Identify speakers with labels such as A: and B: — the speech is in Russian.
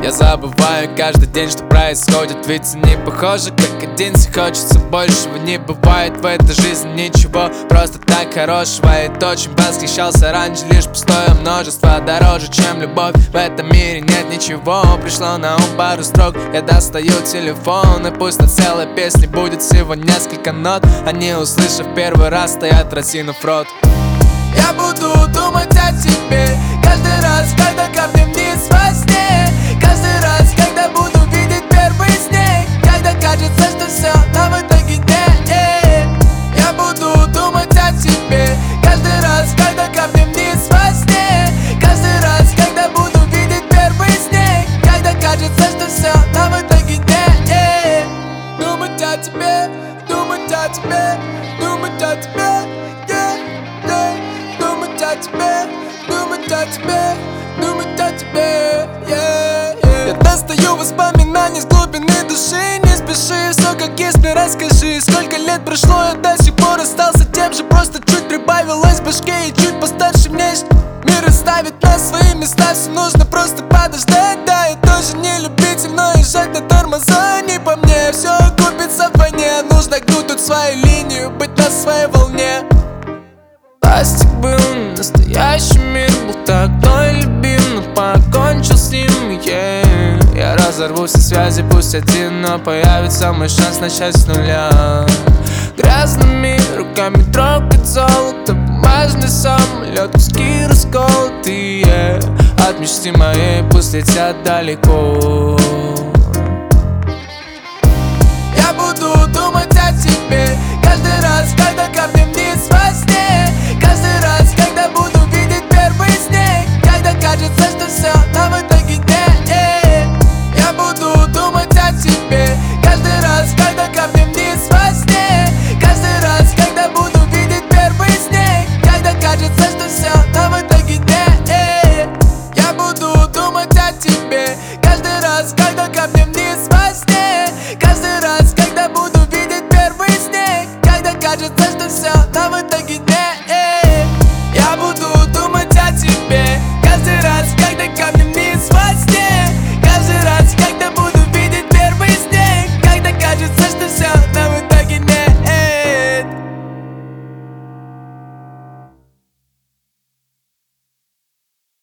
A: Я забываю каждый день, что происходит, ведь не похоже, как один. Хочется большего, не бывает в этой жизни ничего просто так хорошего. И то, чем восхищался раньше, лишь пустое множество. Дороже, чем любовь, в этом мире нет ничего. Пришло на ум пару строк, я достаю телефон. И пусть на целой песне будет всего несколько нот, они, услышав первый раз, стоят, разинув рот. Я буду думать о тебе каждый раз, когда капнем вниз во сне. Каждый раз, когда буду видеть первый снег. Когда кажется, что все, но в итоге нет. Я буду думать о тебе каждый раз, когда капнем вниз во сне. Каждый раз, когда буду видеть первый снег. Когда кажется, что все, но в итоге нет. Думать о тебе, думать о тебе, думать о тебе. Думать о тебе, думать о тебе, думать о тебе, Я достаю воспоминания с глубины души. Не спеши, все как есть, мне расскажи. Сколько лет прошло, я до сих пор остался тем же. Просто чуть прибавилось в башке и чуть постарше внешне. Мир ставит на свои места, все нужно просто подождать. Да, я тоже не любитель, но езжать на тормоза не по мне. Все купится в войне, нужно гнуть тут свою линию, быть на своей волне. Пластик был настоящий мир, был такой любим, но покончил с ним, Я разорву все связи, пусть один, но появится мой шанс начать с нуля. Грязными руками трогать золото, бумажный самолет, куски расколотые. От мечты моей пусть летят далеко. Я буду думать о тебе каждый раз,